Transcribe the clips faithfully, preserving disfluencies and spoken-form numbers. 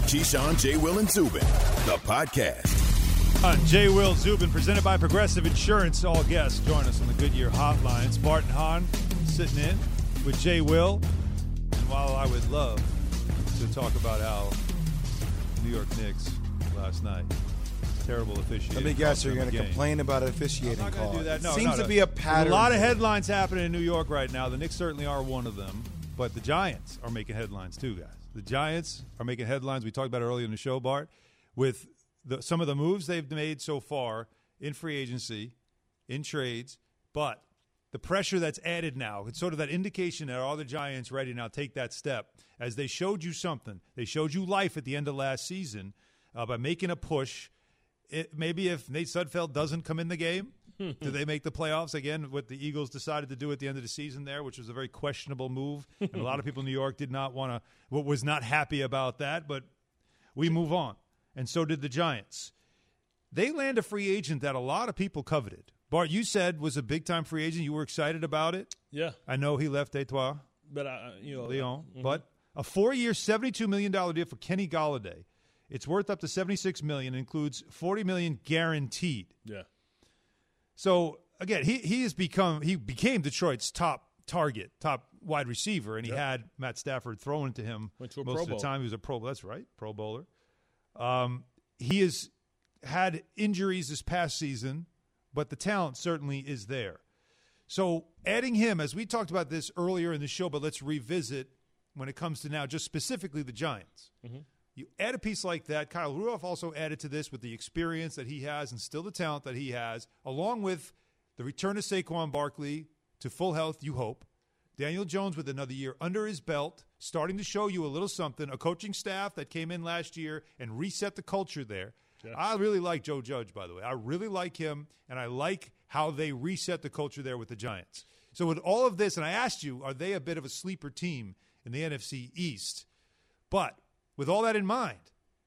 Keyshawn, J. Will, and Zubin, the podcast. On J. Will, Zubin, presented by Progressive Insurance. All guests join us on the Goodyear Hotlines. Barton Hahn sitting in with J. Will. And while I would love to talk about how New York Knicks last night, terrible officiating. Let me guess, you're going to complain about an officiating I'm not call. Do that. No, it seems no, no. to be a pattern. There's a lot of headlines happening in New York right now. The Knicks certainly are one of them. But the Giants are making headlines too, guys. The Giants are making headlines. We talked about it earlier in the show, Bart, with the, some of the moves they've made so far in free agency, in trades, but the pressure that's added now, it's sort of that indication that are the Giants ready now take that step as they showed you something. They showed you life at the end of last season uh, by making a push. It, maybe if Nate Sudfeld doesn't come in the game, do they make the playoffs again? What the Eagles decided to do at the end of the season there, which was a very questionable move, and a lot of people in New York did not want to, what was not happy about that. But we move on, and so did the Giants. They land a free agent that a lot of people coveted. Bart, you said was a big time free agent. You were excited about it. Yeah, I know he left Etoile, but I, you know, Lyon, mm-hmm. but a four-year, seventy-two million dollars deal for Kenny Golladay. It's worth up to seventy-six million dollars, includes forty million dollars guaranteed. Yeah. So again, he he has become he became Detroit's top target, top wide receiver, and he yep. had Matt Stafford thrown to him Went to a most Pro of Bowl. the time. He was a Pro. That's right, Pro Bowler. Um, he has had injuries this past season, but the talent certainly is there. So adding him, as we talked about this earlier in the show, but let's revisit when it comes to now just specifically the Giants. Mm-hmm. You add a piece like that. Kyle Rudolph also added to this with the experience that he has and still the talent that he has, along with the return of Saquon Barkley to full health, you hope. Daniel Jones with another year under his belt, starting to show you a little something, a coaching staff that came in last year and reset the culture there. Yeah. I really like Joe Judge, by the way. I really like him, and I like how they reset the culture there with the Giants. So with all of this, and I asked you, are they a bit of a sleeper team in the N F C East? But with all that in mind,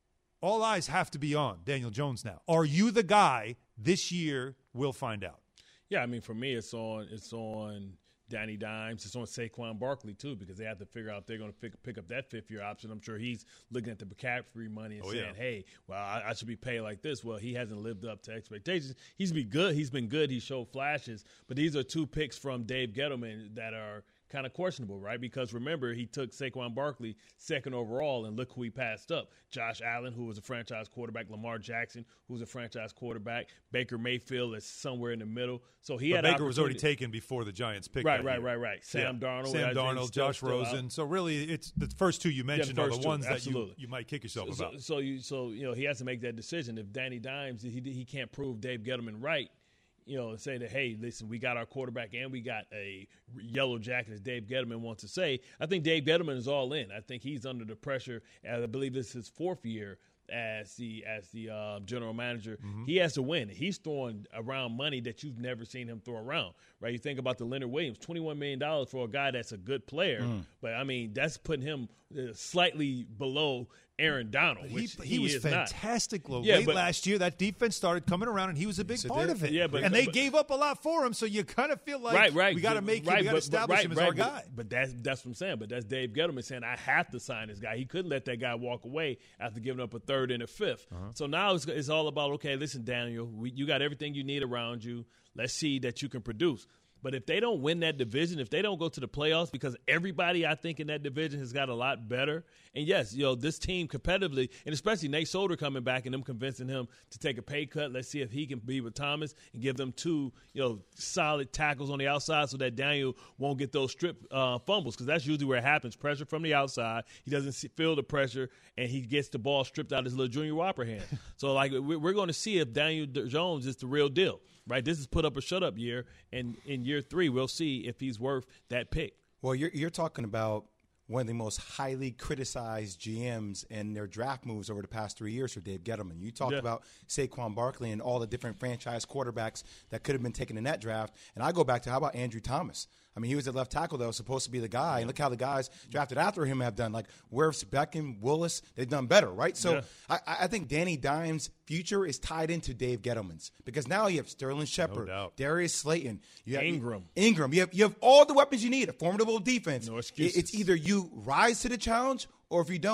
all eyes have to be on Daniel Jones now. Are you the guy this year? We'll find out. Yeah, I mean, for me, it's on it's on Danny Dimes. It's on Saquon Barkley, too, because they have to figure out if they're going to pick, pick up that fifth-year option. I'm sure he's looking at the McCaffrey money and oh, saying, yeah. hey, well, I, I should be paid like this. Well, he hasn't lived up to expectations. He's been good. He's been good. He showed flashes. But these are two picks from Dave Gettleman that are – kind of questionable, right? Because remember, he took Saquon Barkley second overall, and look who he passed up. Josh Allen, who was a franchise quarterback, Lamar Jackson, who was a franchise quarterback, Baker Mayfield is somewhere in the middle. So he but had Baker was already taken before the Giants picked Right, that right, year. right, right. Sam yeah. Darnold. Sam Darnold, still, Josh still Rosen. Out. So really, it's the first two you mentioned yeah, are the two, ones absolutely. that you, you might kick yourself so, about. So, so, you, so, you know, he has to make that decision. If Danny Dimes, he, he can't prove Dave Gettleman right, you know, and say that, hey, listen, we got our quarterback and we got a yellow jacket, as Dave Gettleman wants to say. I think Dave Gettleman is all in. I think he's under the pressure. I believe this is his fourth year as the as the uh, general manager. Mm-hmm. He has to win. He's throwing around money that you've never seen him throw around, right? You think about the Leonard Williams, twenty-one million dollars for a guy that's a good player. Mm. But, I mean, that's putting him slightly below Aaron Donald, which he, he, he was is fantastic not. Yeah, late but, last year. That defense started coming around, and he was a big part did. of it. Yeah, but, and they but, gave up a lot for him, so you kind of feel like right, right, we got to make right, him, we got to but, establish right, him as right, our but, guy. But that's that's what I'm saying. But that's Dave Gettleman saying, I have to sign this guy. He couldn't let that guy walk away after giving up a third and a fifth. Uh-huh. So now it's, it's all about, okay, listen, Daniel, we, you got everything you need around you. Let's see that you can produce. But if they don't win that division, if they don't go to the playoffs, because everybody I think in that division has got a lot better. And, yes, you know, this team competitively, and especially Nate Solder coming back and them convincing him to take a pay cut. Let's see if he can be with Thomas and give them two, you know, solid tackles on the outside so that Daniel won't get those strip uh, fumbles, because that's usually where it happens. Pressure from the outside. He doesn't see, feel the pressure, and he gets the ball stripped out of his little Junior Whopper hand. So, like, we're going to see if Daniel Jones is the real deal. Right, this is put up or shut up year, and in year three, we'll see if he's worth that pick. Well, you're you're talking about one of the most highly criticized G Ms in their draft moves over the past three years for Dave Gettleman. You talked yeah. about Saquon Barkley and all the different franchise quarterbacks that could have been taken in that draft, and I go back to how about Andrew Thomas? I mean, he was at left tackle that was supposed to be the guy, and look how the guys drafted after him have done. Like Wirfs, Beckham, Willis, they've done better, right? So yeah. I, I think Danny Dimes' future is tied into Dave Gettleman's, because now you have Sterling Shepard, no Darius Slayton, you have Ingram. Ingram. You have you have all the weapons you need, a formidable defense. No excuses. It's either you rise to the challenge, or if you don't,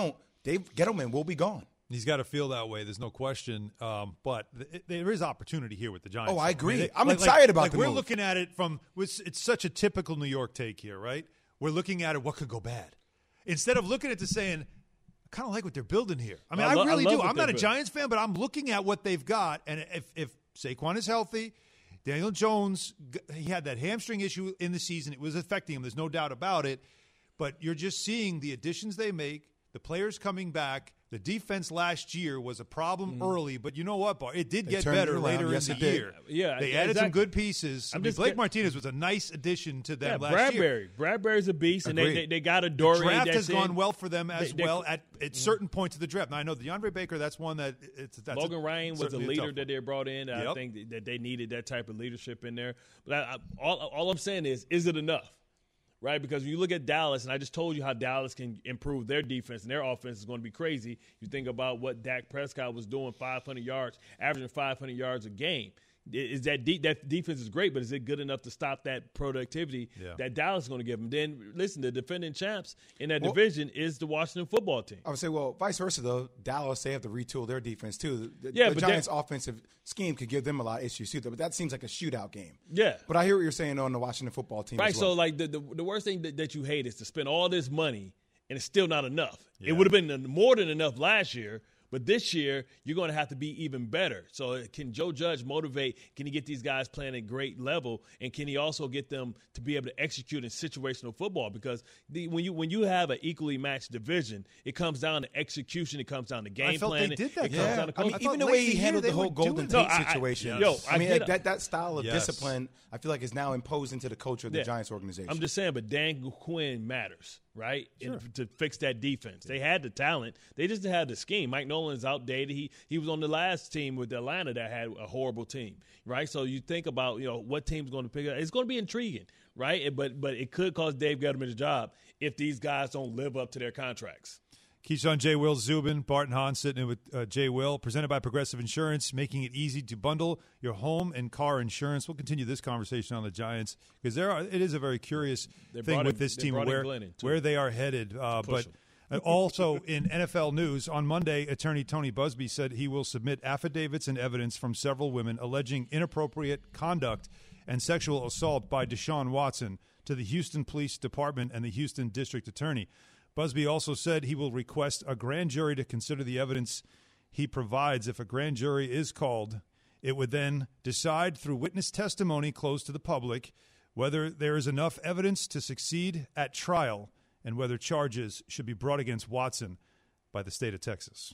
Dave Gettleman will be gone. He's got to feel that way. There's no question. Um, but th- there is opportunity here with the Giants. Oh, I agree. I mean, they, I'm like, excited like, about like the we're move. looking at it from it's, it's such a typical New York take here, right? We're looking at it. What could go bad? Instead of looking at it saying, I kind of like what they're building here. I mean, I, I, lo- really I love do. what I'm they're not a building. Giants fan, but I'm looking at what they've got. And if if Saquon is healthy, Daniel Jones, he had that hamstring issue in the season. It was affecting him. There's no doubt about it. But you're just seeing the additions they make, the players coming back. The defense last year was a problem mm. early, but you know what, Bar? It did They get turned better it around. later Yes, in it the did. year. Yeah, they yeah, added some exactly. good pieces. I I'm mean, just Blake get- Martinez was a nice addition to them Yeah, last Bradbury. year. Bradbury's a beast, and they, Agreed. they they got a The Dory. draft that's has gone in. well for them as They- they- well at, at certain points of the draft. Now I know DeAndre Baker. That's one that it's that's Logan a, Ryan was a certainly leader tough that one. they brought in. I Yep. think that they needed that type of leadership in there. But I, I, all, all I'm saying is, is it enough? Right? Because when you look at Dallas, and I just told you how Dallas can improve their defense, and their offense is going to be crazy. You think about what Dak Prescott was doing, five hundred yards, averaging five hundred yards a game. Is that de- that defense is great, but is it good enough to stop that productivity Yeah. that Dallas is going to give them? Then, listen, the defending champs in that Well- division is the Washington football team. I would say, well, vice versa, though. Dallas, they have to retool their defense, too. The, Yeah, the but Giants' they- offensive scheme could give them a lot of issues, too. But that seems like a shootout game. Yeah. But I hear what you're saying on the Washington football team Right, as well. so like the, the the worst thing that, that you hate is to spend all this money and it's still not enough. Yeah. It would have been more than enough last year, but this year you're going to have to be even better. So can Joe Judge motivate? Can he get these guys playing at a great level, and can he also get them to be able to execute in situational football? Because the, when you when you have an equally matched division, it comes down to execution. It comes down to game I felt planning. they did that, It though. comes Yeah, down to I mean, I coaching. thought even the late way in he the handled year the they whole were Golden doing Tate it. No, I- I- situation. yo, I I mean, get like, it. that, that style of Yes. discipline, I feel like is now imposed into the culture of the Yeah. Giants organization. I'm just saying, but Dan Quinn matters, right? And to fix that defense. They had the talent. They just had the scheme. Mike Nolan's outdated. He he was on the last team with Atlanta that had a horrible team, right? So you think about, you know, what team's going to pick up. It's going to be intriguing, right? But but it could cost Dave Gettleman a job if these guys don't live up to their contracts. Keyshawn, J. Will, Zubin, Barton Hahn sitting in with uh, J. Will, presented by Progressive Insurance, making it easy to bundle your home and car insurance. We'll continue this conversation on the Giants because there are. It is a very curious They thing brought with in- this they team brought in where Glennon, too. where they are headed. Uh, but push 'em. uh, also in N F L news on Monday, attorney Tony Busby said he will submit affidavits and evidence from several women alleging inappropriate conduct and sexual assault by Deshaun Watson to the Houston Police Department and the Houston District Attorney. Busby also said he will request a grand jury to consider the evidence he provides. If a grand jury is called, it would then decide through witness testimony closed to the public whether there is enough evidence to succeed at trial and whether charges should be brought against Watson by the state of Texas.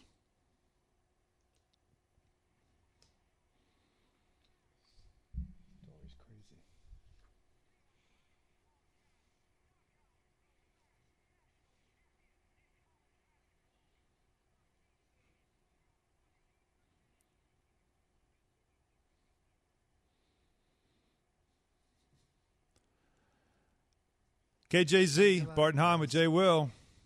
K J Z, Barton Hahn with Jay Will.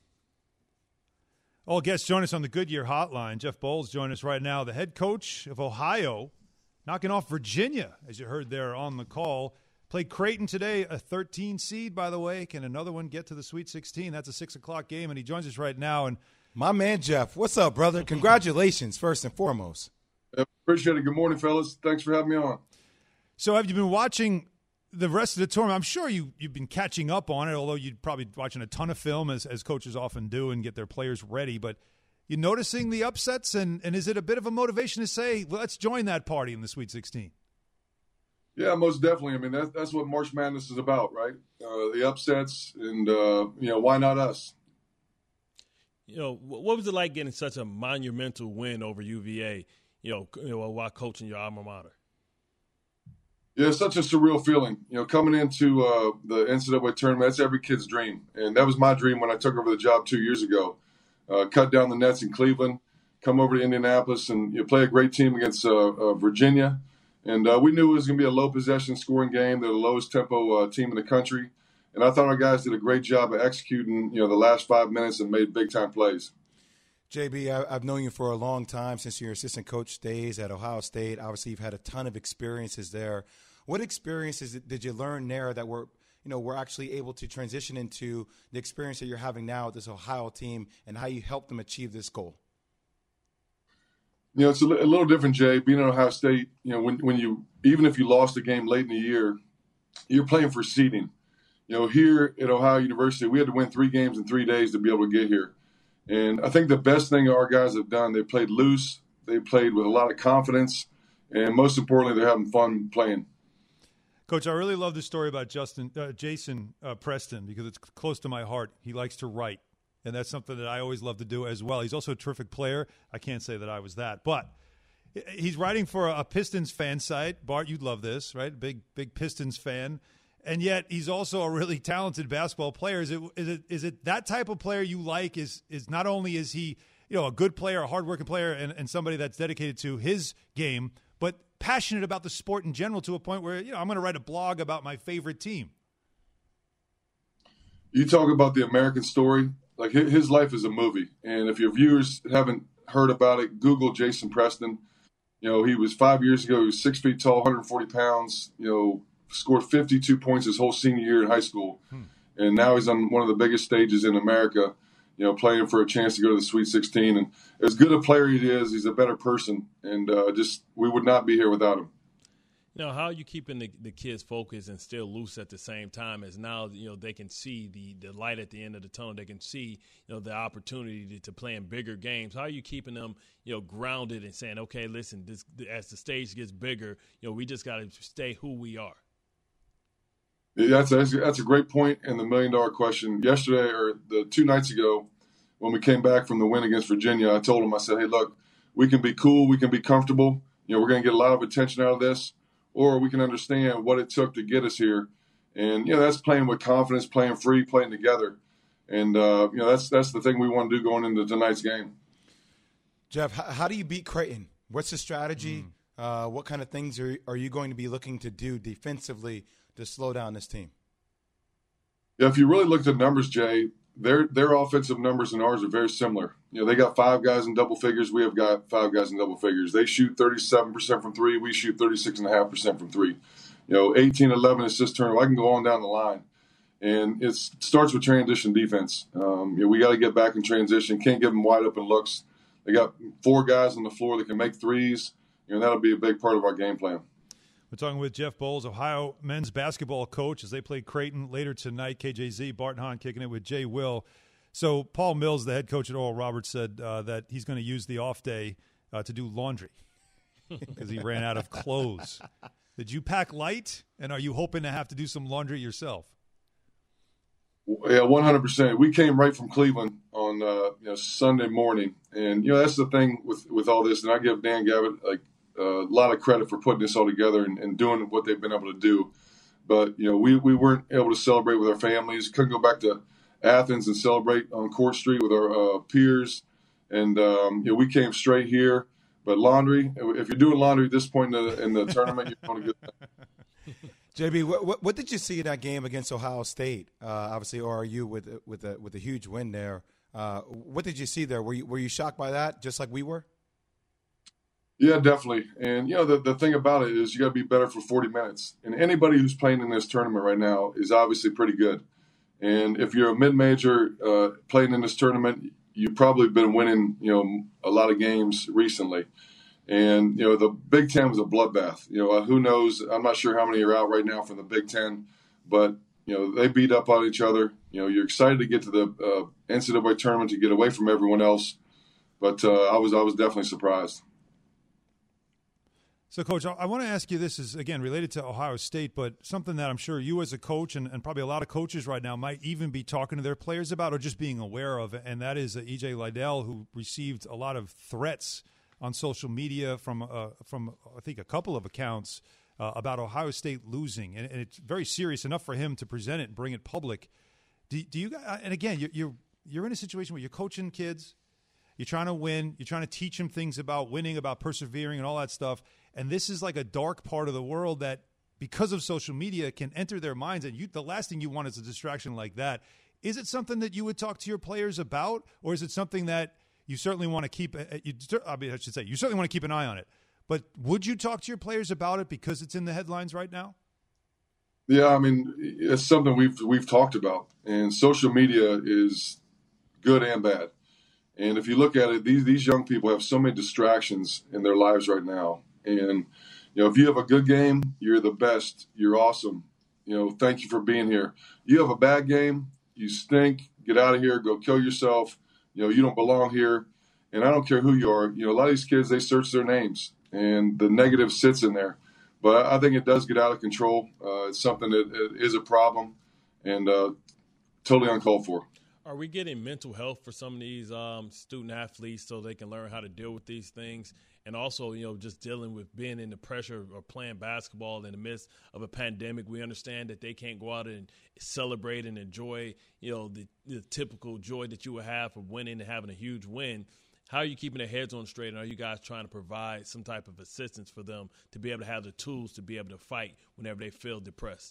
All guests join us on the Goodyear Hotline. Jeff Bowles join us right now, the head coach of Ohio, knocking off Virginia, as you heard there on the call. Played Creighton today, a thirteen seed, by the way. Can another one get to the Sweet sixteen? That's a six o'clock game, and he joins us right now. And My man, Jeff. What's up, brother? Congratulations, first and foremost. Appreciate it. Good morning, fellas. Thanks for having me on. so have you been watching the rest of the tournament? I'm sure you, you've been catching up on it, although you're probably watching a ton of film, as, as coaches often do, and get their players ready. But you noticing the upsets, and, and is it a bit of a motivation to say, well, let's join that party in the Sweet sixteen? Yeah, most definitely. I mean, that's, that's what March Madness is about, right? Uh, the upsets, and, uh, you know, why not us? You know, wh- what was it like getting such a monumental win over U V A, you know, c- you know while coaching your alma mater? Yeah, it's such a surreal feeling. You know, coming into uh, the N C double A tournament, that's every kid's dream. And that was my dream when I took over the job two years ago. Uh, cut down the nets in Cleveland, come over to Indianapolis, and you know, play a great team against uh, uh, Virginia. And uh, we knew it was going to be a low possession scoring game. They're the lowest tempo uh, team in the country. And I thought our guys did a great job of executing, you know, the last five minutes and made big time plays. J B, I, I've known you for a long time since your assistant coach days at Ohio State. Obviously, you've had a ton of experiences there. What experiences did you learn there that were, you know, were actually able to transition into the experience that you're having now with this Ohio team and how you helped them achieve this goal? You know, it's a, li- a little different, Jay. Being at Ohio State, you know, when when you even if you lost a game late in the year, you're playing for seeding. You know, here at Ohio University, we had to win three games in three days to be able to get here. And I think the best thing our guys have done, they played loose, they played with a lot of confidence, and most importantly, they're having fun playing. Coach, I really love this story about Justin, uh, Jason uh, Preston, because it's close to my heart. He likes to write, and that's something that I always love to do as well. He's also a terrific player. I can't say that I was that, but he's writing for a Pistons fan site. Bart, you'd love this, right? Big, big Pistons fan. And yet he's also a really talented basketball player. Is it is it is it that type of player you like? Is is not only is he, you know, a good player, a hardworking player, and, and somebody that's dedicated to his game, but passionate about the sport in general to a point where, you know, I'm going to write a blog about my favorite team. You talk about the American story. Like, his life is a movie. And if your viewers haven't heard about it, Google Jason Preston. You know, he was five years ago, he was six feet tall, one hundred forty pounds, you know, scored fifty-two points his whole senior year in high school. Hmm. And now he's on one of the biggest stages in America, you know, playing for a chance to go to the Sweet sixteen. And as good a player he is, he's a better person. And uh, just we would not be here without him. You know, how are you keeping the, the kids focused and still loose at the same time as now, you know, they can see the, the light at the end of the tunnel. They can see, you know, the opportunity to, to play in bigger games. How are you keeping them, you know, grounded and saying, okay, listen, this, as the stage gets bigger, you know, we just got to stay who we are? Yeah, that's a, that's a great point and the million-dollar question. Yesterday or the two nights ago when we came back from the win against Virginia, I told them, I said, hey, look, we can be cool, we can be comfortable. You know, we're going to get a lot of attention out of this, or we can understand what it took to get us here. And, you know, that's playing with confidence, playing free, playing together. And, uh, you know, that's that's the thing we want to do going into tonight's game. Jeff, how, how do you beat Creighton? What's the strategy? Mm. Uh, what kind of things are, are you going to be looking to do defensively to slow down this team? Yeah, if you really look at the numbers, Jay, their their offensive numbers and ours are very similar. You know, they got five guys in double figures. We have got five guys in double figures. They shoot thirty-seven percent from three. We shoot thirty-six point five percent from three. You know, eighteen, eleven assist turnover. I can go on down the line. And it starts with transition defense. Um, you know, we got to get back in transition. Can't give them wide open looks. They got four guys on the floor that can make threes. You know, that'll be a big part of our game plan. We're talking with Jeff Boals, Ohio men's basketball coach, as they play Creighton later tonight. K J Z, Bart Hahn kicking it with Jay Will. So Paul Mills, the head coach at Oral Roberts, said uh, that he's going to use the off day uh, to do laundry because he ran out of clothes. Did you pack light, and are you hoping to have to do some laundry yourself? Yeah, one hundred percent. We came right from Cleveland on uh, you know, Sunday morning. And, you know, that's the thing with, with all this. And I give Dan Gavitt, like, Uh, a lot of credit for putting this all together and, and doing what they've been able to do. But, you know, we, we weren't able to celebrate with our families. Couldn't go back to Athens and celebrate on Court Street with our uh, peers. And, um, you know, we came straight here. But laundry, if you're doing laundry at this point in the, in the tournament, you're going to get J B, what, what, what did you see in that game against Ohio State? Uh, obviously, O R U with with a, with a huge win there. Uh, what did you see there? Were you, were you shocked by that, just like we were? Yeah, definitely. And, you know, the, the thing about it is you got to be better for forty minutes. And anybody who's playing in this tournament right now is obviously pretty good. And if you're a mid-major uh, playing in this tournament, you've probably been winning, you know, a lot of games recently. And, you know, the Big Ten was a bloodbath. You know, uh, who knows? I'm not sure how many are out right now from the Big Ten. But, you know, they beat up on each other. You know, you're excited to get to the uh, N C double A tournament to get away from everyone else. But uh, I was I was definitely surprised. So, Coach, I want to ask you this is, again, related to Ohio State, but something that I'm sure you as a coach and, and probably a lot of coaches right now might even be talking to their players about or just being aware of, and that is E J Liddell, who received a lot of threats on social media from, uh, from I think, a couple of accounts uh, about Ohio State losing. And, and it's very serious enough for him to present it and bring it public. Do, do you – and, again, you're, you're, you're in a situation where you're coaching kids. You're trying to win. You're trying to teach them things about winning, about persevering and all that stuff. And this is like a dark part of the world that, because of social media, can enter their minds. And you, the last thing you want is a distraction like that. Is it something that you would talk to your players about, or is it something that you certainly want to keep – you, I mean, I should say, you certainly want to keep an eye on it. But would you talk to your players about it because it's in the headlines right now? Yeah, I mean, it's something we've we've talked about, and social media is good and bad. And if you look at it, these these young people have so many distractions in their lives right now. And you know, if you have a good game, you're the best. You're awesome. You know, thank you for being here. You have a bad game, you stink. Get out of here. Go kill yourself. You know, you don't belong here. And I don't care who you are. You know, a lot of these kids, they search their names, and the negative sits in there. But I think it does get out of control. Uh, it's something that it is a problem, and uh, totally uncalled for. Are we getting mental health for some of these um, student athletes so they can learn how to deal with these things? And also, you know, just dealing with being in the pressure of playing basketball in the midst of a pandemic. We understand that they can't go out and celebrate and enjoy, you know, the, the typical joy that you would have from winning and having a huge win. How are you keeping their heads on straight, and are you guys trying to provide some type of assistance for them to be able to have the tools to be able to fight whenever they feel depressed?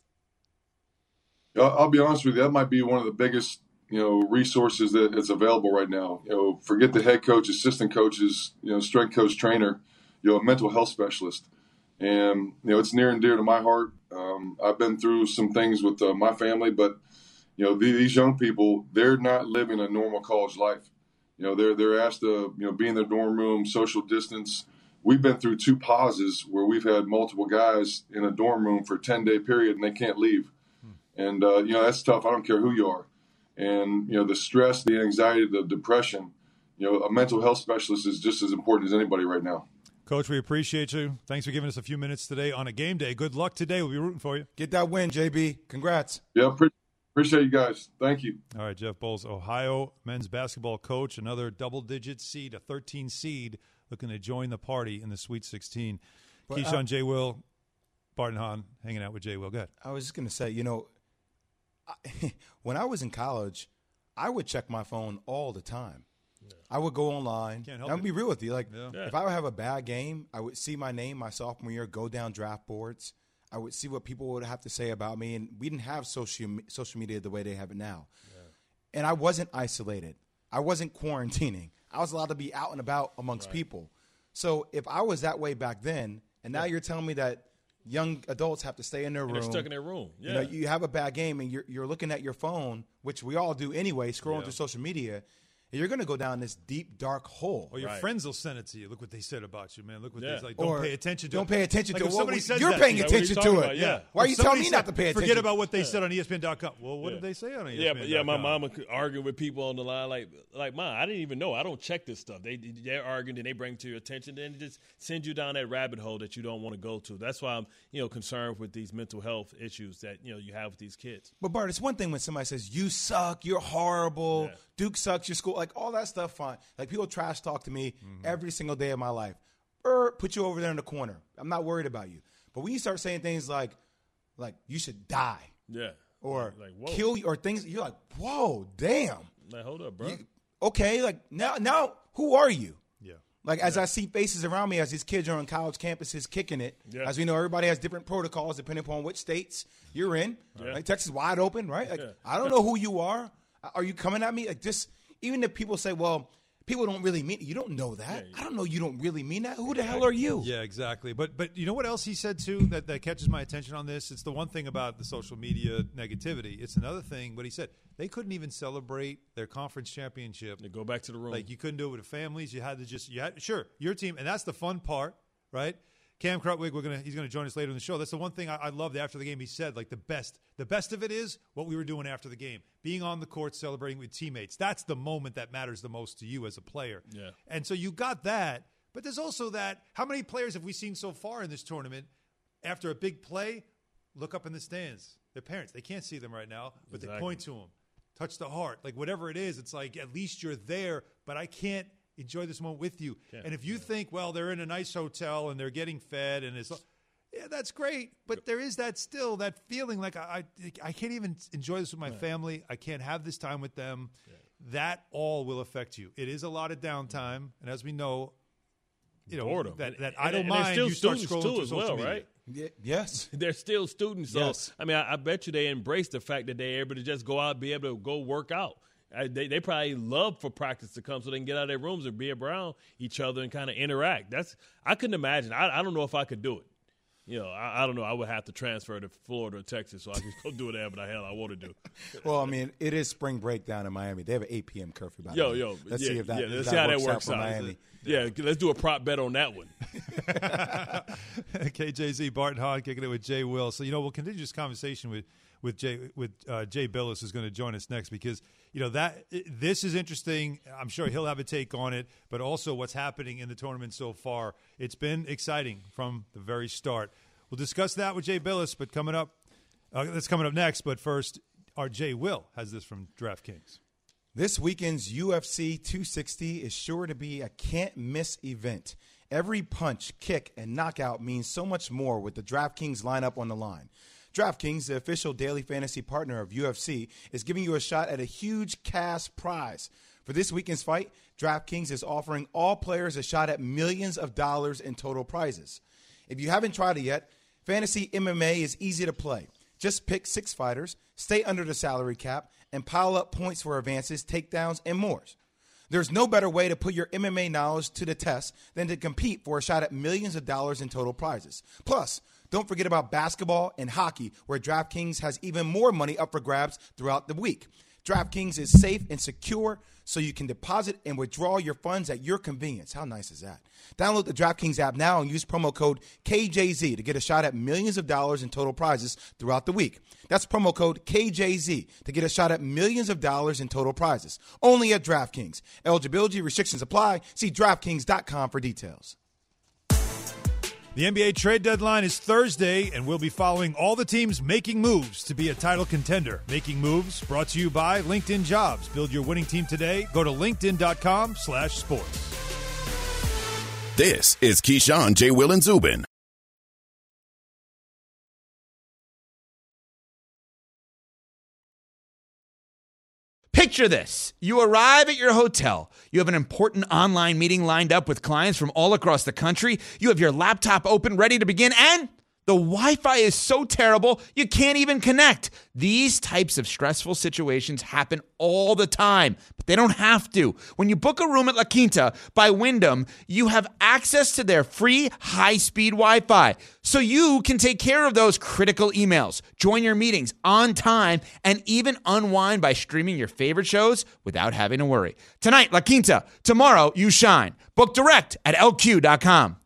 I'll be honest with you, that might be one of the biggest, you know, resources that is available right now. You know, forget the head coach, assistant coaches, you know, strength coach, trainer, you know, a mental health specialist. And, you know, it's near and dear to my heart. Um, I've been through some things with uh, my family, but, you know, these young people, they're not living a normal college life. You know, they're they're asked to, you know, be in their dorm room, social distance. We've been through two pauses where we've had multiple guys in a dorm room for a ten-day period, and they can't leave. Hmm. And, uh, you know, that's tough. I don't care who you are. And, you know, the stress, the anxiety, the depression, you know, a mental health specialist is just as important as anybody right now. Coach, we appreciate you. Thanks for giving us a few minutes today on a game day. Good luck today. We'll be rooting for you. Get that win, J B. Congrats. Yeah, pre- appreciate you guys. Thank you. All right, Jeff Bowles, Ohio men's basketball coach, another double-digit seed, a thirteen seed, looking to join the party in the Sweet sixteen. But, Keyshawn, uh, J. Will, Barton Hahn, hanging out with J. Will. Go ahead. I was just going to say, you know, I, when I was in college, I would check my phone all the time. Yeah. I would go online. Can't help I'm going to be real with you. Like, yeah. if I would have a bad game, I would see my name my sophomore year, go down draft boards. I would see what people would have to say about me. And we didn't have social, social media the way they have it now. Yeah. And I wasn't isolated. I wasn't quarantining. I was allowed to be out and about amongst right. people. So if I was that way back then, and now yeah. you're telling me that young adults have to stay in their and room. They're stuck in their room. Yeah. You know, you have a bad game and you're you're looking at your phone, which we all do anyway, scrolling yeah. through social media, and you're going to go down this deep, dark hole. Or your right. friends will send it to you. Look what they said about you, man. Look what yeah. they like. Don't or pay attention to Don't it. pay attention like to if what somebody we, says You're that, paying yeah, attention to it. About, yeah. Why are if you telling me said, not to pay attention? Forget about what they yeah. said on E S P N dot com. Well, what yeah. did they say on E S P N dot com? Yeah, but yeah, my mama arguing with people on the line like, like mine. I didn't even know. I don't check this stuff. They they're arguing, and they bring it to your attention, then it just send you down that rabbit hole that you don't want to go to. That's why I'm, you know, concerned with these mental health issues that you know you have with these kids. But Bart, it's one thing when somebody says you suck, you're horrible, Yeah. Duke sucks, your school, like all that stuff. Fine. Like people trash talk to me mm-hmm. every single day of my life. Er, put you over there in the corner. I'm not worried about you. But when you start saying things like, like you should die, yeah, or like, whoa. kill you, or things, you're like, whoa, damn. Like, hold up, bro. You, okay, like now, now, who are you? Yeah. Like as yeah. I see faces around me as these kids are on college campuses kicking it. Yeah. As we know, everybody has different protocols depending upon which states you're in. Yeah. Like Texas wide open, right? Like yeah. I don't know who you are. Are you coming at me like this? Even if people say, well, people don't really mean it. You don't know that. Yeah, I don't know you don't really mean that. Who the hell are you? Yeah, exactly. But but you know what else he said, too, that, that catches my attention on this? It's the one thing about the social media negativity. It's another thing, what he said. They couldn't even celebrate their conference championship. They go back to the room. Like, you couldn't do it with the families. You had to just – you had sure, your team – and that's the fun part, right? Cam Krutwig, we're gonna he's gonna join us later in the show. That's the one thing I, I loved after the game. He said, like, the best, the best of it is what we were doing after the game, being on the court, celebrating with teammates. That's the moment that matters the most to you as a player. Yeah. And so you got that, but there's also that. How many players have we seen so far in this tournament? After a big play, look up in the stands. Their parents, they can't see them right now, but exactly. they point to them, touch the heart, like whatever it is. It's like at least you're there, but I can't enjoy this moment with you. Yeah, and if you yeah. think, well, they're in a nice hotel and they're getting fed and it's, yeah, that's great. But there is that still, that feeling like I I, I can't even enjoy this with my yeah. family. I can't have this time with them. Yeah. That all will affect you. It is a lot of downtime. And as we know, you know, boredom. that, that and, idle and mind, still you start students scrolling too through as social well, media. right? Yeah, yes. They're still students. So, yes. I mean, I, I bet you they embrace the fact that they're able to just go out and be able to go work out. I, they, they probably love for practice to come so they can get out of their rooms and be around each other and kind of interact. That's I couldn't imagine. I, I don't know if I could do it. you know, I, I don't know. I would have to transfer to Florida or Texas so I can go do whatever the hell I want to do. Well, I mean, it is spring break down in Miami. They have an eight p.m. curfew. By Yo, the yo. Let's yeah, see if that, yeah, let's if see that how works that works out for out. Miami. Yeah, let's do a prop bet on that one. K J Z, Bart Hahn kicking it with Jay Will. So, you know, we'll continue this conversation with with Jay with uh, Jay Billis, who's going to join us next, because, you know, that this is interesting. I'm sure he'll have a take on it, but also what's happening in the tournament so far. It's been exciting from the very start. We'll discuss that with Jay Billis, but coming up, uh, that's coming up next. But first, our Jay Will has this from DraftKings. This weekend's U F C two sixty is sure to be a can't-miss event. Every punch, kick, and knockout means so much more with the DraftKings lineup on the line. DraftKings, the official daily fantasy partner of U F C, is giving you a shot at a huge cash prize. For this weekend's fight, DraftKings is offering all players a shot at millions of dollars in total prizes. If you haven't tried it yet, Fantasy M M A is easy to play. Just pick six fighters, stay under the salary cap, and pile up points for advances, takedowns, and more. There's no better way to put your M M A knowledge to the test than to compete for a shot at millions of dollars in total prizes. Plus, don't forget about basketball and hockey, where DraftKings has even more money up for grabs throughout the week. DraftKings is safe and secure, so you can deposit and withdraw your funds at your convenience. How nice is that? Download the DraftKings app now and use promo code K J Z to get a shot at millions of dollars in total prizes throughout the week. That's promo code K J Z to get a shot at millions of dollars in total prizes. Only at DraftKings. Eligibility restrictions apply. See DraftKings dot com for details. The N B A trade deadline is Thursday, and we'll be following all the teams making moves to be a title contender. Making Moves, brought to you by LinkedIn Jobs. Build your winning team today. Go to linkedin.com slash sports. This is Keyshawn, J. Will, and Zubin. Picture this. You arrive at your hotel. You have an important online meeting lined up with clients from all across the country. You have your laptop open, ready to begin, and the Wi-Fi is so terrible, you can't even connect. These types of stressful situations happen all the time, but they don't have to. When you book a room at La Quinta by Wyndham, you have access to their free high-speed Wi-Fi, so you can take care of those critical emails, join your meetings on time, and even unwind by streaming your favorite shows without having to worry. Tonight, La Quinta. Tomorrow, you shine. Book direct at L Q dot com.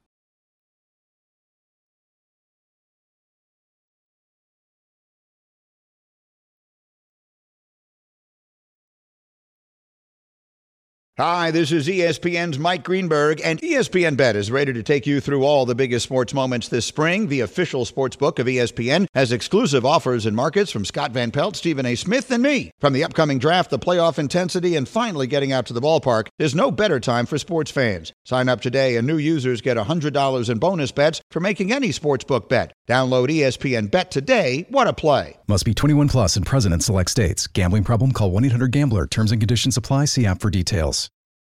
Hi, this is E S P N's Mike Greenberg, and E S P N Bet is ready to take you through all the biggest sports moments this spring. The official sports book of E S P N has exclusive offers and markets from Scott Van Pelt, Stephen A. Smith, and me. From the upcoming draft, the playoff intensity, and finally getting out to the ballpark, there's no better time for sports fans. Sign up today, and new users get one hundred dollars in bonus bets for making any sportsbook bet. Download E S P N Bet today. What a play. Must be twenty-one plus and present in select states. Gambling problem? Call one eight hundred gambler. Terms and conditions apply. See app for details.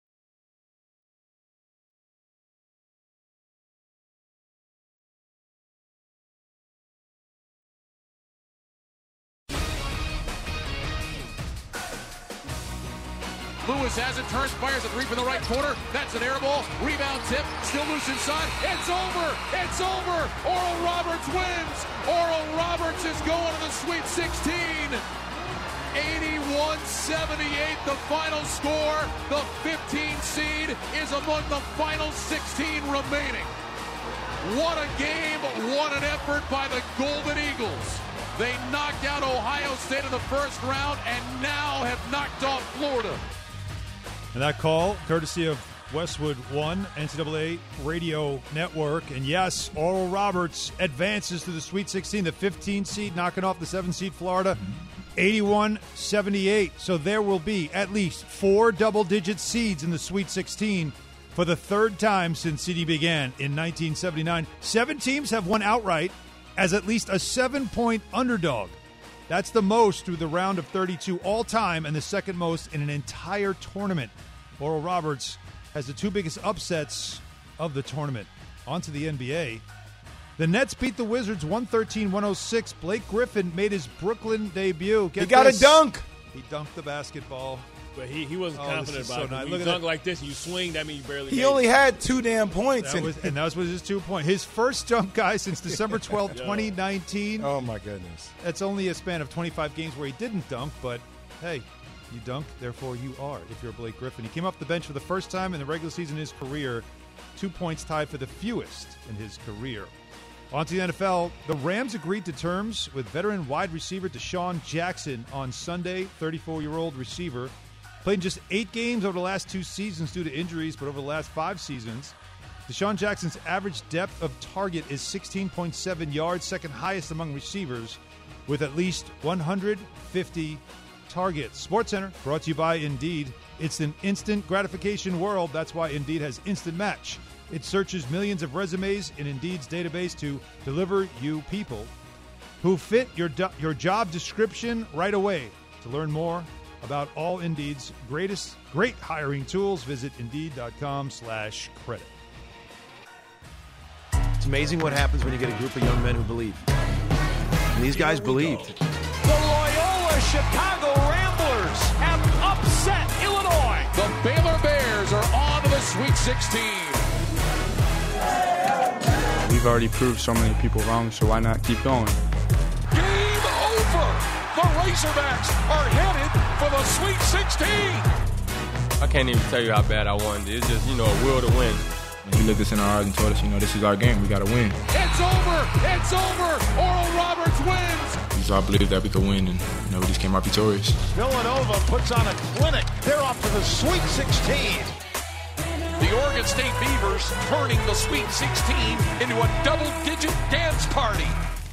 Lewis has it, turns, fires a three from the right corner. That's an air ball. Rebound tip, still loose inside. It's over. It's over. Oral Roberts wins. Oral Roberts is going to the Sweet sixteen. eighty-one seventy-eight, the final score. The fifteen seed is among the final sixteen remaining. What a game. What an effort by the Golden Eagles. They knocked out Ohio State in the first round and now have knocked off Florida. And that call, courtesy of Westwood One, N C double A Radio Network. And yes, Oral Roberts advances to the Sweet sixteen, the fifteen seed, knocking off the seven seed Florida, eighty-one seventy-eight. So there will be at least four double-digit seeds in the Sweet sixteen for the third time since C D began in nineteen seventy-nine. Seven teams have won outright as at least a seven-point underdog. That's the most through the round of thirty-two all-time and the second most in an entire tournament. Oral Roberts has the two biggest upsets of the tournament. On to the N B A. The Nets beat the Wizards one thirteen one oh six. Blake Griffin made his Brooklyn debut. Get he got this. a dunk. He dunked the basketball. But he, he wasn't Oh, confident this is about so it. nice. When Look you at dunk that. like this and you swing, that means you barely He made only it. had two damn points. That and- was, and that was his two point. His first jump guy since December twelfth, twenty nineteen. oh, my goodness. That's only a span of twenty-five games where he didn't dunk, but hey, you dunk, therefore you are, if you're Blake Griffin. He came off the bench for the first time in the regular season in his career, two points tied for the fewest in his career. On to the N F L, the Rams agreed to terms with veteran wide receiver Deshaun Jackson on Sunday. thirty-four-year-old receiver played in just eight games over the last two seasons due to injuries, but over the last five seasons, Deshaun Jackson's average depth of target is sixteen point seven yards, second highest among receivers, with at least one hundred fifty targets. SportsCenter, brought to you by Indeed. It's an instant gratification world. That's why Indeed has Instant Match. It searches millions of resumes in Indeed's database to deliver you people who fit your do- your job description right away. To learn more about all Indeed's greatest great hiring tools, visit Indeed.com slash credit. It's amazing what happens when you get a group of young men who believe. And these guys believed. The Loyola Chicago Ramblers have upset Illinois. The Baylor Bears are on to the Sweet sixteen. We've already proved so many people wrong, so why not keep going? Game over. The Razorbacks are headed for the Sweet sixteen. I can't even tell you how bad I wanted it. It's just, you know, a will to win. And we looked us in our eyes and told us, you know, this is our game. We got to win. It's over. It's over. Oral Roberts wins. So I believe that we could win, and, you know, we just came out victorious. Villanova puts on a clinic. They're off to the Sweet sixteen. The Oregon State Beavers turning the Sweet sixteen into a double-digit dance party.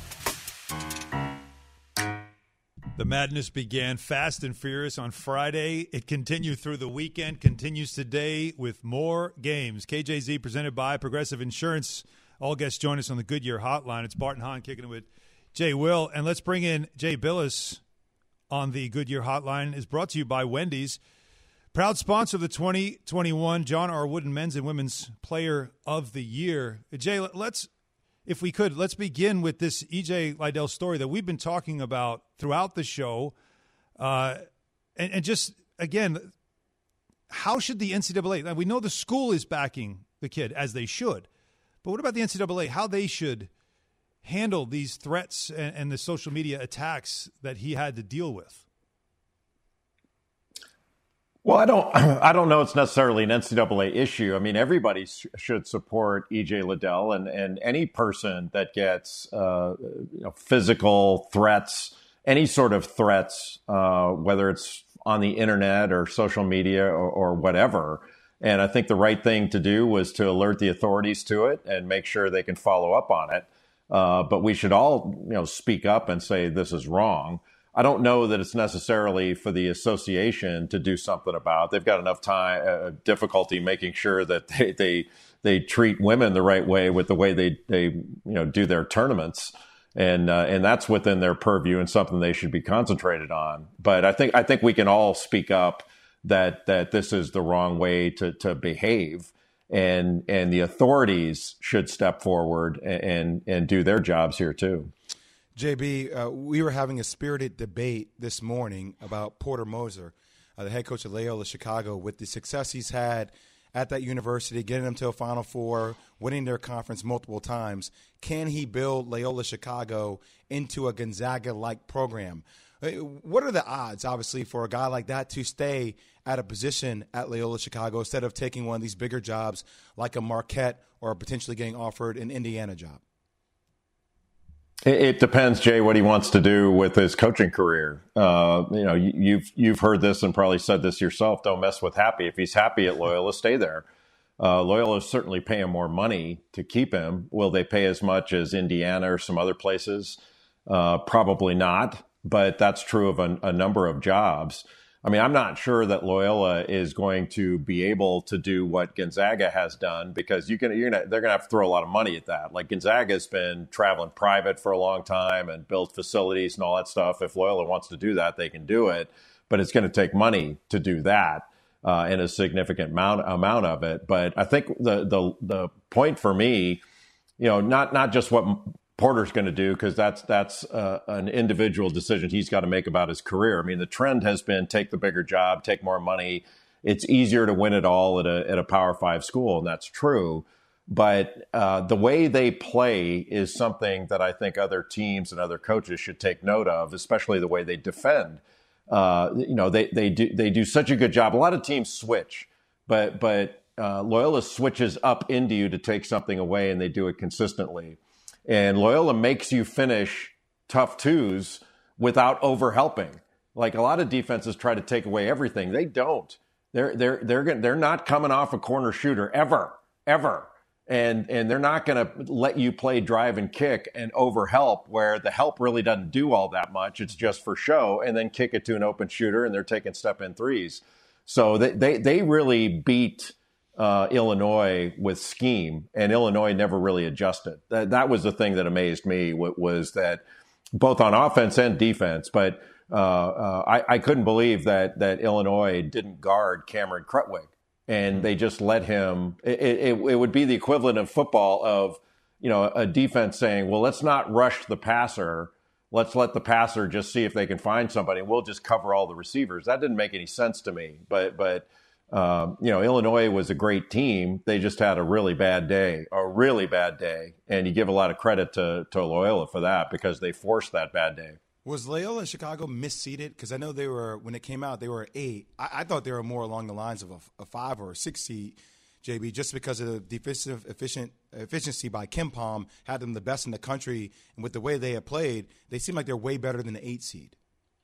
The madness began fast and furious on Friday. It continued through the weekend, continues today with more games. K J Z presented by Progressive Insurance. All guests join us on the Goodyear Hotline. It's Barton Hahn kicking it with Jay Will. And let's bring in Jay Billis on the Goodyear Hotline. Is brought to you by Wendy's. Proud sponsor of the twenty twenty-one John R. Wooden Men's and Women's Player of the Year. Jay, let's, if we could, let's begin with this E J Liddell story that we've been talking about throughout the show. Uh, and, and just, again, how should the N C double A – we know the school is backing the kid, as they should. But what about the N C double A, how they should handle these threats and, and the social media attacks that he had to deal with? Well, I don't. I don't know. It's necessarily an N C double A issue. I mean, everybody sh- should support E J Liddell, and and any person that gets uh, you know, physical threats, any sort of threats, uh, whether it's on the internet or social media or, or whatever. And I think the right thing to do was to alert the authorities to it and make sure they can follow up on it. Uh, but we should all, you know, speak up and say this is wrong. I don't know that it's necessarily for the association to do something about. They've got enough time, uh, difficulty making sure that they, they they treat women the right way with the way they they you know do their tournaments, and uh, and that's within their purview and something they should be concentrated on. But I think I think we can all speak up that that this is the wrong way to to behave, and and the authorities should step forward and and, and do their jobs here too. J B, uh, we were having a spirited debate this morning about Porter Moser, uh, the head coach of Loyola Chicago, with the success he's had at that university, getting them to a Final Four, winning their conference multiple times. Can he build Loyola Chicago into a Gonzaga-like program? What are the odds, obviously, for a guy like that to stay at a position at Loyola Chicago instead of taking one of these bigger jobs like a Marquette or potentially getting offered an Indiana job? It depends, Jay, what he wants to do with his coaching career. Uh, you know, you've you've heard this and probably said this yourself. Don't mess with Happy. If he's happy at Loyola, stay there. Uh, Loyola is certainly paying more money to keep him. Will they pay as much as Indiana or some other places? Uh, probably not. But that's true of a, a number of jobs. I mean, I'm not sure that Loyola is going to be able to do what Gonzaga has done, because you can, you're gonna, they're going to have to throw a lot of money at that. Like, Gonzaga's been traveling private for a long time and built facilities and all that stuff. If Loyola wants to do that, they can do it, but it's going to take money to do that, uh, and a significant amount amount of it. But I think the the the point for me, you know, not not just what Porter's going to do, because that's that's uh, an individual decision he's got to make about his career. I mean, the trend has been take the bigger job, take more money. It's easier to win it all at a at a Power Five school, and that's true. But uh, the way they play is something that I think other teams and other coaches should take note of, especially the way they defend. Uh, you know, they they do they do such a good job. A lot of teams switch, but but uh, Loyola switches up into you to take something away, and they do it consistently. And Loyola makes you finish tough twos without overhelping. Like a lot of defenses try to take away everything. They don't. They're they're they're gonna, they're not coming off a corner shooter ever, ever. And and they're not going to let you play drive and kick and overhelp, where the help really doesn't do all that much. It's just for show, and then kick it to an open shooter, and they're taking step-in threes. So they they, they really beat uh, Illinois with scheme, and Illinois never really adjusted. That, that was the thing that amazed me, was that both on offense and defense. But uh, uh, I, I couldn't believe that that Illinois didn't guard Cameron Krutwig. And they just let him. It, it, it would be the equivalent of football of, you know, a defense saying, "Well, let's not rush the passer. Let's let the passer just see if they can find somebody. We'll just cover all the receivers." That didn't make any sense to me. But but um, you know, Illinois was a great team. They just had a really bad day, a really bad day, and you give a lot of credit to to Loyola for that, because they forced that bad day. Was Loyola Chicago misseeded? Because I know they were, when it came out, they were eight. I, I thought they were more along the lines of a, a five or a six seed, J B, just because of the defensive efficient, efficiency by KenPom had them the best in the country. And with the way they had played, they seem like they're way better than the eight seed.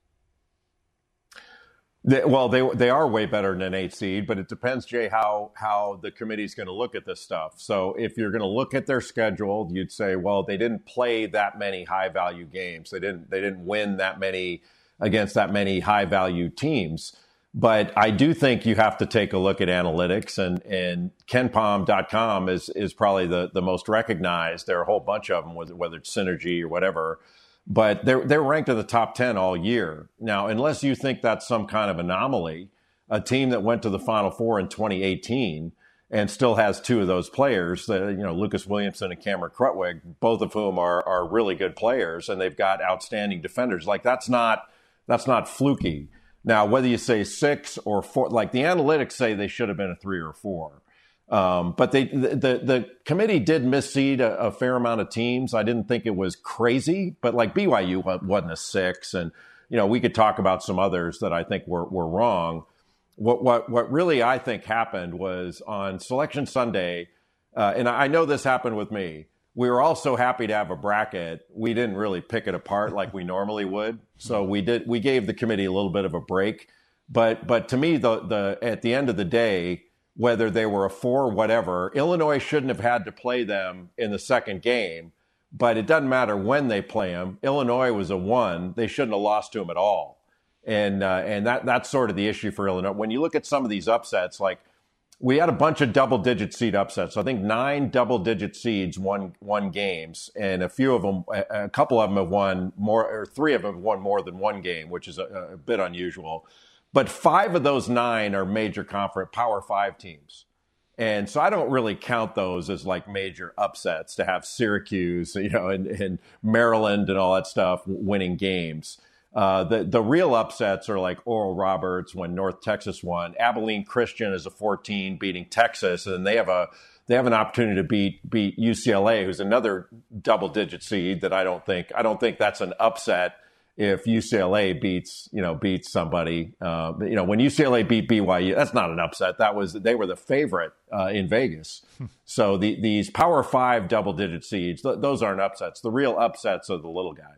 They, well, they they are way better than an eight seed, but it depends, Jay, how how the committee's going to look at this stuff. So if you're going to look at their schedule, you'd say, well, they didn't play that many high value games. They didn't they didn't win that many against that many high value teams. But I do think you have to take a look at analytics, and and KenPom dot com is is probably the the most recognized. There are a whole bunch of them, whether whether it's Synergy or whatever. But they're they're ranked in the top ten all year. Now, unless you think that's some kind of anomaly, a team that went to the Final Four in twenty eighteen and still has two of those players, uh, you know, Lucas Williamson and Cameron Krutwig, both of whom are are really good players, and they've got outstanding defenders. Like that's not that's not fluky. Now, whether you say six or four, like the analytics say they should have been a three or four. Um, but they, the, the, the committee did misseed a, a fair amount of teams. I didn't think it was crazy, but like B Y U wasn't a six. And, you know, we could talk about some others that I think were, were wrong. What, what, what really I think happened was on Selection Sunday, uh, and I know this happened with me. We were all so happy to have a bracket. We didn't really pick it apart like we normally would. So we did, we gave the committee a little bit of a break. But, but to me, the, the, at the end of the day, whether they were a four or whatever, Illinois shouldn't have had to play them in the second game, but it doesn't matter when they play them. Illinois was a one. They shouldn't have lost to them at all. And uh, and that that's sort of the issue for Illinois. When you look at some of these upsets, like we had a bunch of double-digit seed upsets. So I think nine double-digit seeds won, won games, and a few of them, a couple of them have won more, or three of them have won more than one game, which is a, a bit unusual. But five of those nine are major conference Power Five teams. And so I don't really count those as like major upsets to have Syracuse, you know, and, and Maryland and all that stuff winning games. Uh, the, the real upsets are like Oral Roberts when North Texas won. Abilene Christian is a fourteen beating Texas, and they have a they have an opportunity to beat beat U C L A, who's another double digit seed that I don't think I don't think that's an upset. If U C L A beats, you know, beats somebody, uh, you know, when U C L A beat B Y U, that's not an upset. That was they were the favorite uh, in Vegas. So the, these Power Five double-digit seeds, th- those aren't upsets. The real upsets are the little guy.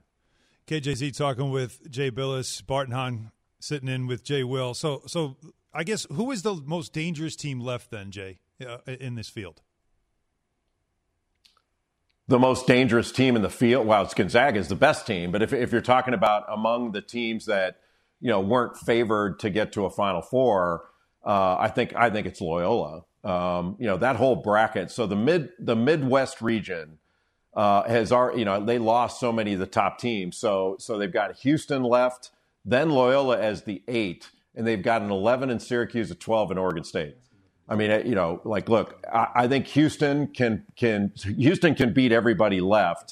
K J Z talking with Jay Billis, Barton Hahn sitting in with Jay Will. So, so I guess who is the most dangerous team left then, Jay, uh, in this field? The most dangerous team in the field, well, it's Gonzaga is the best team. But if if you're talking about among the teams that, you know, weren't favored to get to a Final Four, uh, I think I think it's Loyola. Um, you know, that whole bracket. So the mid the Midwest region uh, has already, you know, they lost so many of the top teams. So so they've got Houston left, then Loyola as the eight, and they've got an eleven in Syracuse, a twelve in Oregon State. I mean, you know, like, look, I, I think Houston can can Houston can beat everybody left,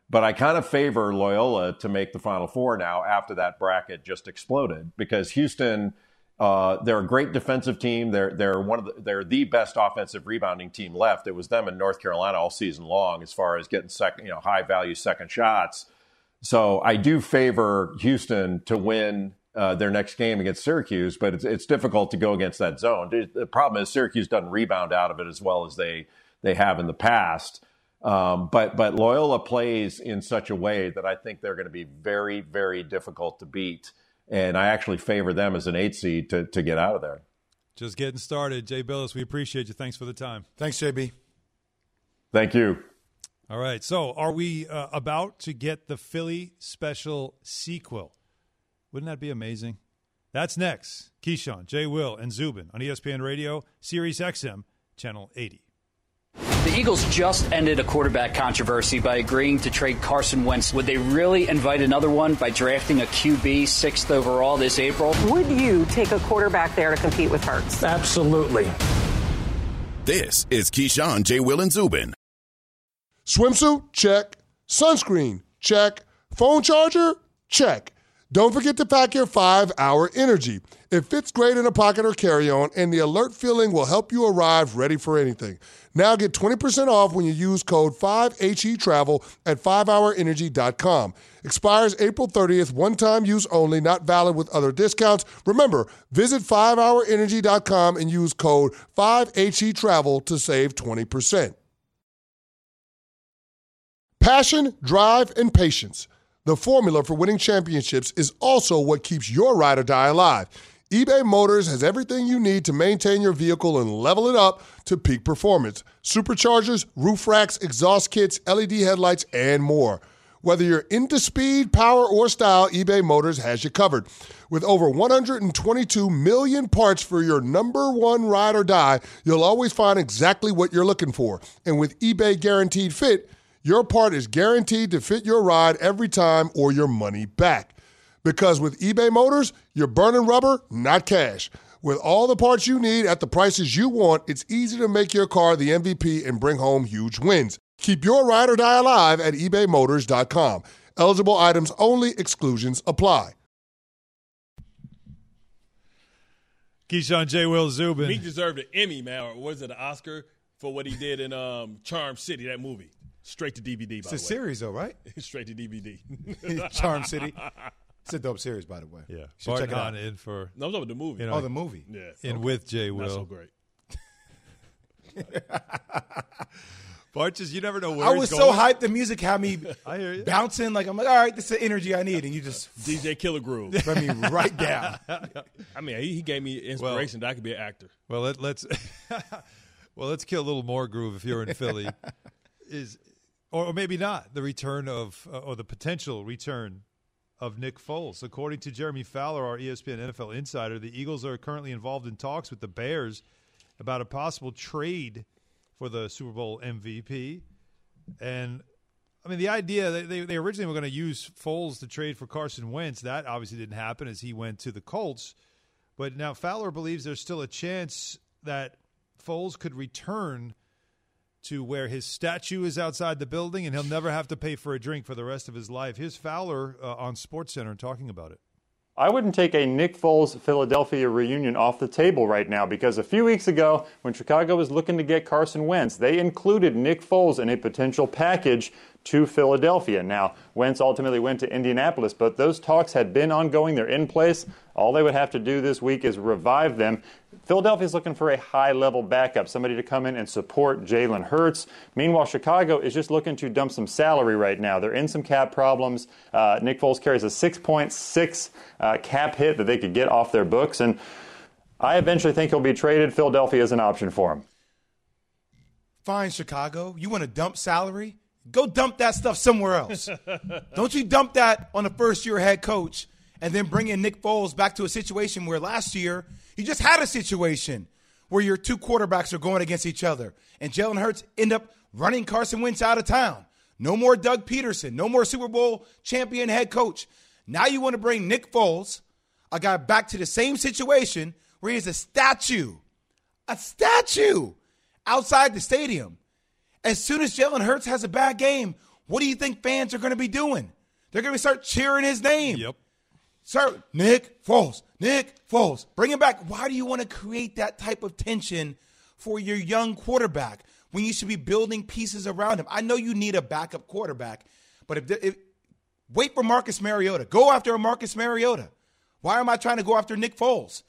But I kind of favor Loyola to make the Final Four now after that bracket just exploded, because Houston, uh, they're a great defensive team. They're they're one of the, they're the best offensive rebounding team left. It was them in North Carolina all season long as far as getting second, you know, high value second shots. So I do favor Houston to win uh, their next game against Syracuse, but it's it's difficult to go against that zone. The problem is Syracuse doesn't rebound out of it as well as they they have in the past. Um, but but Loyola plays in such a way that I think they're going to be very, very difficult to beat. And I actually favor them as an eight seed to, to get out of there. Just getting started. Jay Bilas, we appreciate you. Thanks for the time. Thanks, J B. Thank you. All right. So are we uh, about to get the Philly special sequel? Wouldn't that be amazing? That's next. Keyshawn, Jay Will, and Zubin on E S P N Radio, Sirius X M, Channel eighty. The Eagles just ended a quarterback controversy by agreeing to trade Carson Wentz. Would they really invite another one by drafting a Q B sixth overall this April? Would you take a quarterback there to compete with Hurts? Absolutely. This is Keyshawn, J. Will, and Zubin. Swimsuit? Check. Sunscreen? Check. Phone charger? Check. Don't forget to pack your five hour Energy. It fits great in a pocket or carry-on, and the alert feeling will help you arrive ready for anything. Now get twenty percent off when you use code five H E Travel at five hour energy dot com. Expires April thirtieth, one-time use only, not valid with other discounts. Remember, visit five hour energy dot com and use code five H E Travel to save twenty percent. Passion, drive, and patience. The formula for winning championships is also what keeps your ride or die alive. eBay Motors has everything you need to maintain your vehicle and level it up to peak performance. Superchargers, roof racks, exhaust kits, L E D headlights, and more. Whether you're into speed, power, or style, eBay Motors has you covered. With over one hundred twenty-two million parts for your number one ride or die, you'll always find exactly what you're looking for. And with eBay Guaranteed Fit, your part is guaranteed to fit your ride every time or your money back. Because with eBay Motors, you're burning rubber, not cash. With all the parts you need at the prices you want, it's easy to make your car the M V P and bring home huge wins. Keep your ride or die alive at ebay motors dot com. Eligible items only. Exclusions apply. Keyshawn, J. Will, Zubin. He deserved an Emmy, man, or was it an Oscar for what he did in um, Charm City, that movie. Straight to D V D, by it's the way. It's a series, though, right? Straight to D V D. Charm City. It's a dope series, by the way. Yeah. Should check it out. in for No, I'm talking about the movie. You know, oh, the movie. Yeah. In okay. with Jay Will. Not so great. Bart, just you never know where I was he's so going. hyped. The music had me I hear you. bouncing. Like I'm like, all right, this is the energy I need, and you just D J Killer Groove. brought me right down. I mean, he, he gave me inspiration well, that I could be an actor. Well, let, let's well let's kill a little more groove if you're in Philly. Is or maybe not the return of uh, or the potential return of Nick Foles. According to Jeremy Fowler, our E S P N N F L insider, the Eagles are currently involved in talks with the Bears about a possible trade for the Super Bowl M V P. And, I mean, the idea that they, they originally were going to use Foles to trade for Carson Wentz, that obviously didn't happen as he went to the Colts. But now Fowler believes there's still a chance that Foles could return to where his statue is outside the building and he'll never have to pay for a drink for the rest of his life. Here's Fowler uh, on SportsCenter talking about it. I wouldn't take a Nick Foles Philadelphia reunion off the table right now because a few weeks ago, when Chicago was looking to get Carson Wentz, they included Nick Foles in a potential package to Philadelphia. Now, Wentz ultimately went to Indianapolis, but those talks had been ongoing. They're in place. All they would have to do this week is revive them. Philadelphia's looking for a high-level backup, somebody to come in and support Jalen Hurts. Meanwhile, Chicago is just looking to dump some salary right now. They're in some cap problems. Uh, Nick Foles carries a six point six uh, cap hit that they could get off their books, and I eventually think he'll be traded. Philadelphia is an option for him. Fine, Chicago. You want to dump salary? Go dump that stuff somewhere else. Don't you dump that on the first-year head coach and then bring in Nick Foles back to a situation where last year you just had a situation where your two quarterbacks are going against each other and Jalen Hurts end up running Carson Wentz out of town. No more Doug Peterson. No more Super Bowl champion head coach. Now you want to bring Nick Foles, a guy, back to the same situation where he is a statue, a statue outside the stadium. As soon as Jalen Hurts has a bad game, what do you think fans are going to be doing? They're going to start cheering his name. Yep. Sir, Nick Foles, Nick Foles. Bring him back. Why do you want to create that type of tension for your young quarterback when you should be building pieces around him? I know you need a backup quarterback, but if, if wait for Marcus Mariota. Go after a Marcus Mariota. Why am I trying to go after Nick Foles?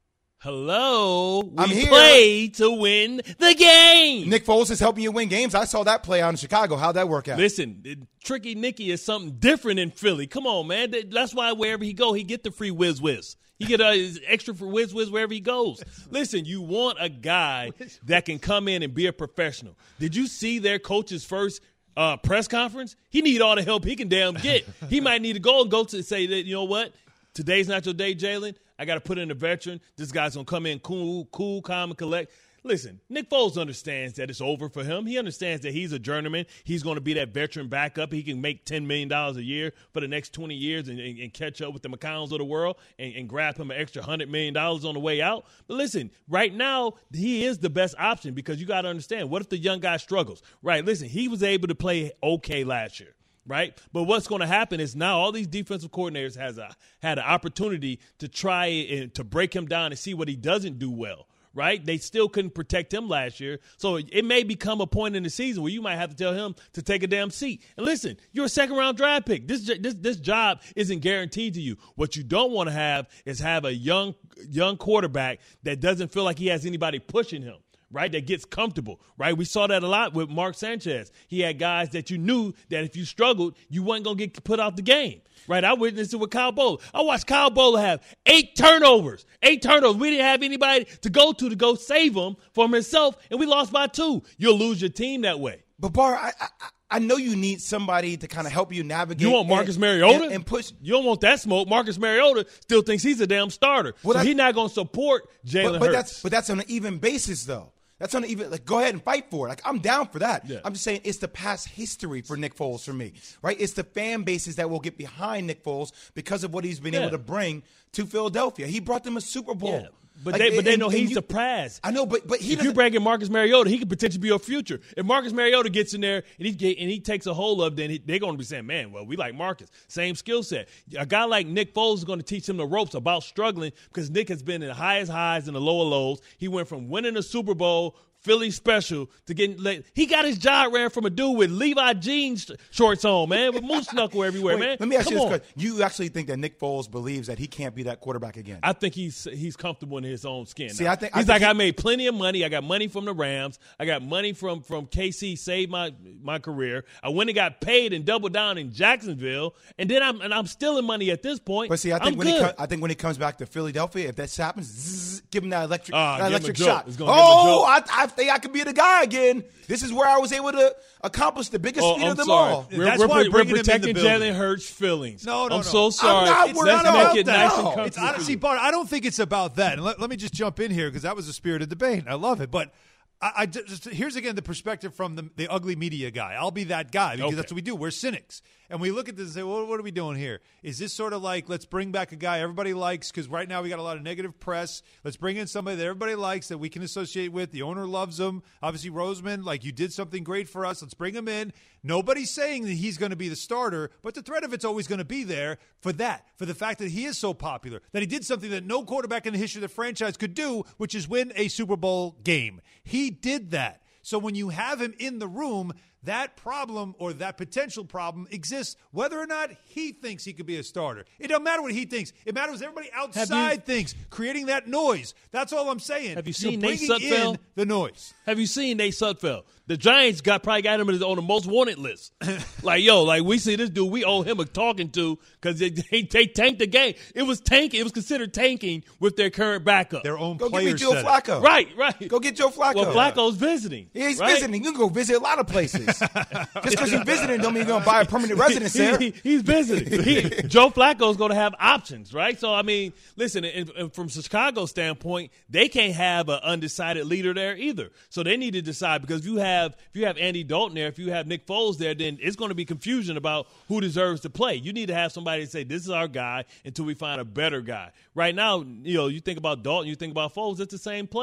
Hello, we I'm here. play to win the game. Nick Foles is helping you win games. I saw that play out in Chicago. How'd that work out? Listen, Tricky Nicky is something different in Philly. Come on, man. That's why wherever he go, he get the free whiz whiz. He get uh, his extra for whiz whiz wherever he goes. Listen, you want a guy that can come in and be a professional. Did you see their coach's first uh, press conference? He need all the help he can damn get. He might need to go and go to say that, you know what? Today's not your day, Jalen. I got to put in a veteran. This guy's going to come in cool, cool, calm, and collect. Listen, Nick Foles understands that it's over for him. He understands that he's a journeyman. He's going to be that veteran backup. He can make ten million dollars a year for the next twenty years and, and, and catch up with the McCowns of the world and, and grab him an extra one hundred million dollars on the way out. But listen, right now, he is the best option because you got to understand, what if the young guy struggles? Right, listen, he was able to play okay last year. Right? But what's going to happen is now all these defensive coordinators has a had an opportunity to try and to break him down and see what he doesn't do well. Right? They still couldn't protect him last year. So it may become a point in the season where you might have to tell him to take a damn seat. And listen, you're a second round draft pick. This this this job isn't guaranteed to you. What you don't want to have is have a young young quarterback that doesn't feel like he has anybody pushing him. Right, that gets comfortable, right? We saw that a lot with Mark Sanchez. He had guys that you knew that if you struggled, you weren't going to get put out the game, right? I witnessed it with Kyle Bowler. I watched Kyle Bowler have eight turnovers, eight turnovers. We didn't have anybody to go to to go save him from himself, and we lost by two. You'll lose your team that way. But, Bar, I, I, I know you need somebody to kind of help you navigate. You want Marcus and, Mariota? And, and push. You don't want that smoke. Marcus Mariota still thinks he's a damn starter. Well, so he's not going to support Jalen but, but Hurts. That's, but that's on an even basis, though. That's on even like go ahead and fight for it. Like I'm down for that. Yeah. I'm just saying it's the past history for Nick Foles for me, right? It's the fan bases that will get behind Nick Foles because of what he's been yeah. able to bring to Philadelphia. He brought them a Super Bowl. Yeah. But like, they, but they and, know and he's you, the prize. I know, but but he if you bring in Marcus Mariota, he could potentially be your future. If Marcus Mariota gets in there and he get, and he takes a hold of, then he, they're going to be saying, "Man, well, we like Marcus, same skill set." A guy like Nick Foles is going to teach him the ropes about struggling because Nick has been in the highest highs and the lower lows. He went from winning a Super Bowl, Philly special, to getting late. He got his job ran from a dude with Levi jeans shorts on, man, with moose knuckle everywhere, Wait, man. Let me ask Come you this on. question. You actually think that Nick Foles believes that he can't be that quarterback again? I think he's he's comfortable in his own skin. See, now. I think he's I like, think I made plenty of money. I got money from the Rams. I got money from from K C. Saved my my career. I went and got paid and doubled down in Jacksonville, and then I'm and I'm stealing money at this point. But see, I think I'm when good. he co- I think when he comes back to Philadelphia, if that happens, zzz, give him that electric Uh, that give him a electric joke. shot. It's gonna give him a Oh, I, joke. I think I could be the guy again. This is where I was able to accomplish the biggest Oh, feat I'm of them sorry. all. We're, That's we're, why we're bringing him in the protecting building. Jalen Hurts' feelings. No, no, I'm no. so sorry. I'm not Let's worried make about it that. nice and No. comfortable. It's honestly, Bart, I don't think it's about that. And let, let me just jump in here because that was the spirit of debate. I love it. But I, I just here's again the perspective from the, the ugly media guy. I'll be that guy because Okay. that's what we do. We're cynics. And we look at this and say, well, what are we doing here? Is this sort of like, let's bring back a guy everybody likes because right now we got a lot of negative press. Let's bring in somebody that everybody likes that we can associate with. The owner loves him. Obviously, Roseman, like you did something great for us. Let's bring him in. Nobody's saying that he's going to be the starter, but the threat of it's always going to be there for that, for the fact that he is so popular, that he did something that no quarterback in the history of the franchise could do, which is win a Super Bowl game. He did that. So when you have him in the room, that problem or that potential problem exists whether or not he thinks he could be a starter. It don't matter what he thinks. It matters what everybody outside you, thinks, creating that noise. That's all I'm saying. Have you seen You're Nate bringing Sudfeld? in the noise. Have you seen Nate Sudfeld? The Giants got probably got him on the most wanted list. Like, yo, like we see this dude, we owe him a talking to because they, they, they tanked the game. It was tanking. It was considered tanking with their current backup. Their own Go get me players Joe said it. Flacco. Right, right. Go get Joe Flacco. Well, Flacco's visiting. Yeah, he's right? visiting. You can go visit a lot of places. Just because you're visiting don't mean you're going to buy a permanent residence He- there. he- he's visiting. He, Joe Flacco's going to have options, right? So, I mean, listen, and, and from Chicago's standpoint, they can't have an undecided leader there either. So they need to decide because if you have if you have Andy Dalton there, if you have Nick Foles there, then it's going to be confusion about who deserves to play. You need to have somebody say, this is our guy until we find a better guy. Right now, you know, you think about Dalton, you think about Foles, it's the same player.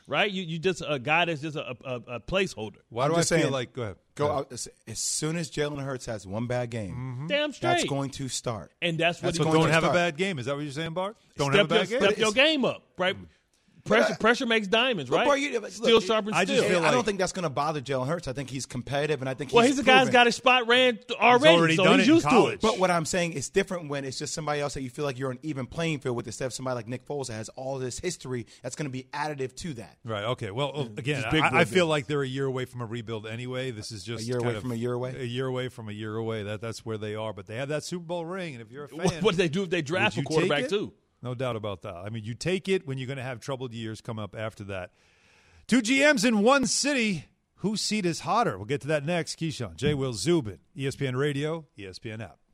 right? You you just a guy that's just a, a, a placeholder. Why I'm do I just feel saying, like? Go ahead. Go Go ahead. out as, as soon as Jalen Hurts has one bad game. Mm-hmm. Damn straight. That's going to start. And that's what That's he going Don't to have start. a bad game. Is that what you're saying, Bart? Don't step have a bad your, game. Step your game up, right? Pressure, I- pressure makes diamonds, But, right? bro, you- look, Steel sharpens I steel. just feel I like- don't think that's going to bother Jalen Hurts. I think he's competitive, and I think well, he's he's the guy's proven- got his spot ran already, already so done he's it in used to college. it. But what I'm saying is different when it's just somebody else that you feel like you're on even playing field with instead of somebody like Nick Foles that has all this history that's going to be additive to that. Right. Okay. Well, uh, again, Just big I, boy I feel business. like they're a year away from a rebuild anyway. This is just A year kind away of from a year away? A year away from a year away. That that's where they are. But they have that Super Bowl ring, and if you're a fan, what, what do they do if they draft would a you quarterback take it? too? No doubt about that. I mean, you take it when you're going to have troubled years come up after that. Two G Ms in one city. Whose seat is hotter? We'll get to that next. Keyshawn, J. Will Zubin, E S P N Radio, E S P N app.